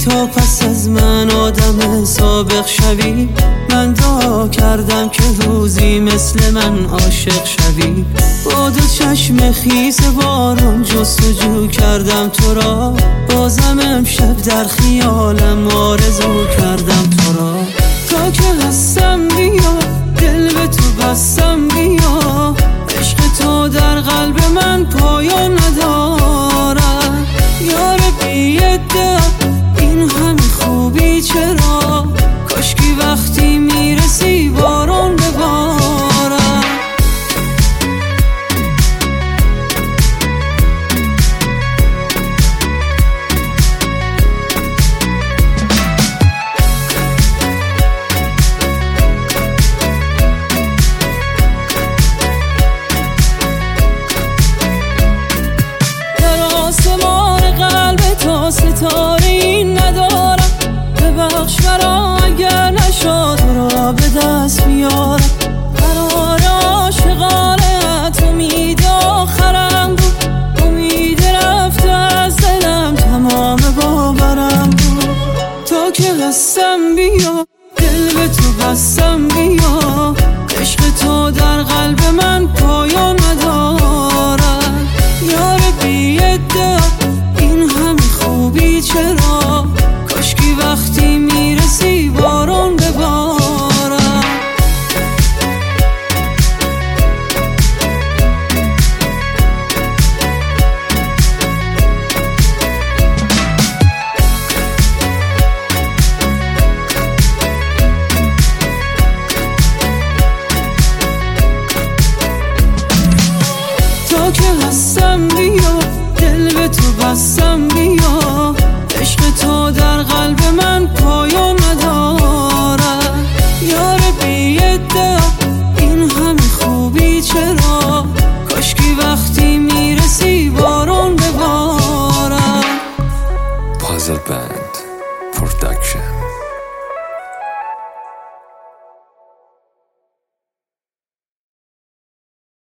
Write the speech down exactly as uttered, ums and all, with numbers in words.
تا پس از من آدم سابق شوی. من دعا کردم که روزی مثل من عاشق شوی. با دو چشم خیس بارون جستجو کردم تو را، بازم امشب در خیالم آرزو کردم تو را. تا که هستم بیا، دل به تو بستم بیا، عشق تو در قلب من پایان ندارد. یار بی ادعا این همه خوبی چرا؟